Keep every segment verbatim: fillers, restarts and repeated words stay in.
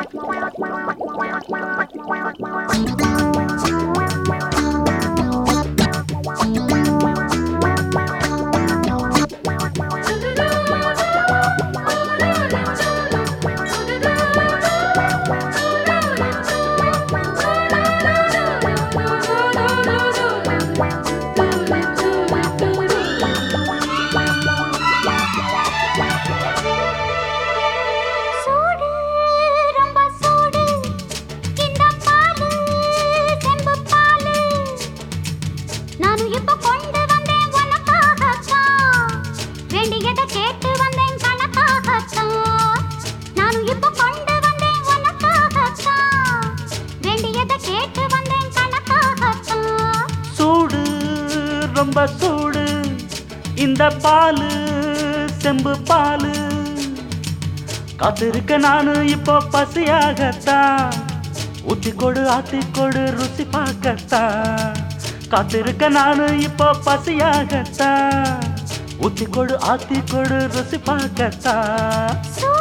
ரொம்ப சூடு இந்த பாலு செம்பு பாலு காத்திருக்க நானு இப்போ பசியாகத்தான் ஊத்திக்கொடு ஆத்திக்கொடு ருசி பார்க்கத்தான் காத்திருக்க நானு இப்போ பசியாகத்தான் ஊத்திக்கொடு ஆத்திக்கொடு ருசி பார்க்கத்தான்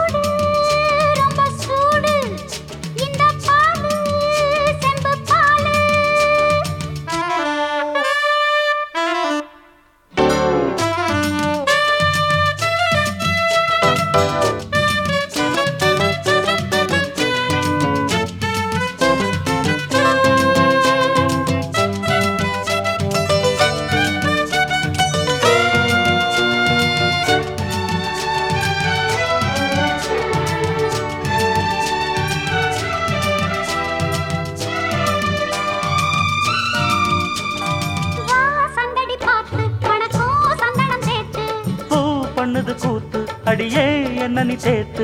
பண்ணது கூத்து அடியே என்ன நீ சேர்த்து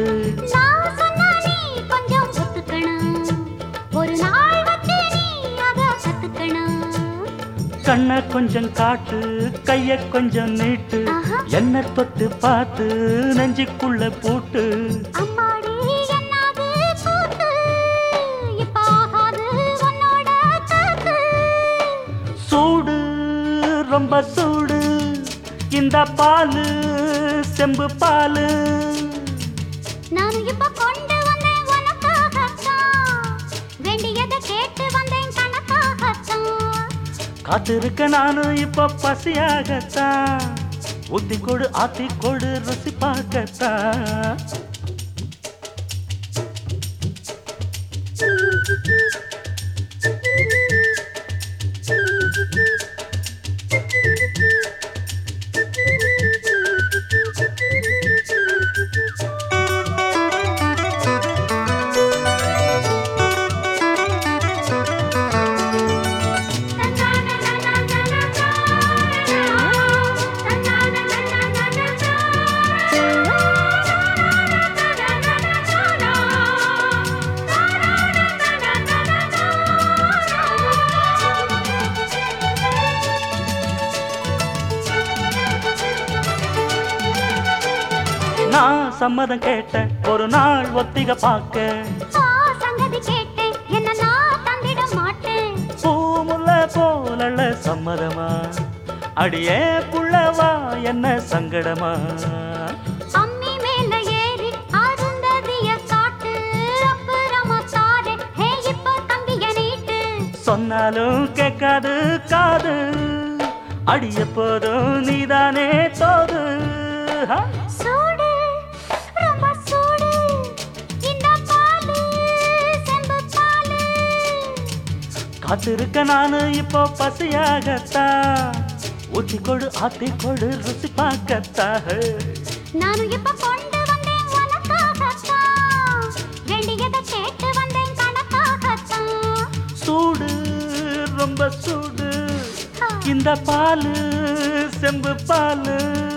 கண்ண கொஞ்சம் காட்டு கைய கொஞ்சம் நீட்டு என்ன தொட்டு பார்த்து நெஞ்சுக்குள்ள போட்டு சூடு ரொம்ப சூடு இந்த பாலு செம்பு பாலு நான் இப்ப கொண்டு வந்தேன் உனக்காகத்தான் வேண்டியதை கேட்டு வந்தேன் கணக்காகத்தான் காத்திருக்க நானு இப்ப பசியாகத்தான் ஊத்திக்கொடு ஆத்திக்கொடு ருசி பார்க்கத்தான் நான் சம்மதம் கேட்டேன் ஒரு நாள் ஒத்திக பார்க்க சங்கதி கேட்டேன் என்ன நான் தந்திட மாட்டேன் பூமுல்ல போலள்ள சம்மதமா அடியே புள்ளவா என்ன சங்கடமா அம்மி மேல ஏறி அருந்ததிய காட்டு அப்புறமா தாரே ஹே இப்ப தம்பிய நீட்டு சொன்னாலும் கேட்காது காது அடிய போதும் நீதானே தோது சூடு ரொம்ப சூடு இந்த பாலு செம்பு பாலு காத்திருக்க நானு இப்போ பசியாகத்தான் ஊத்திக்கொடு ஆத்திக்கொடு ருசி பார்க்கத்தான் நானும் இப்ப கொண்டு வந்தேன் உனக்காகத்தான் வேண்டியதை கேட்டு வந்தேன் கணக்காகத்தான் சூடு ரொம்ப சூடு இந்த பாலு செம்பு பாலு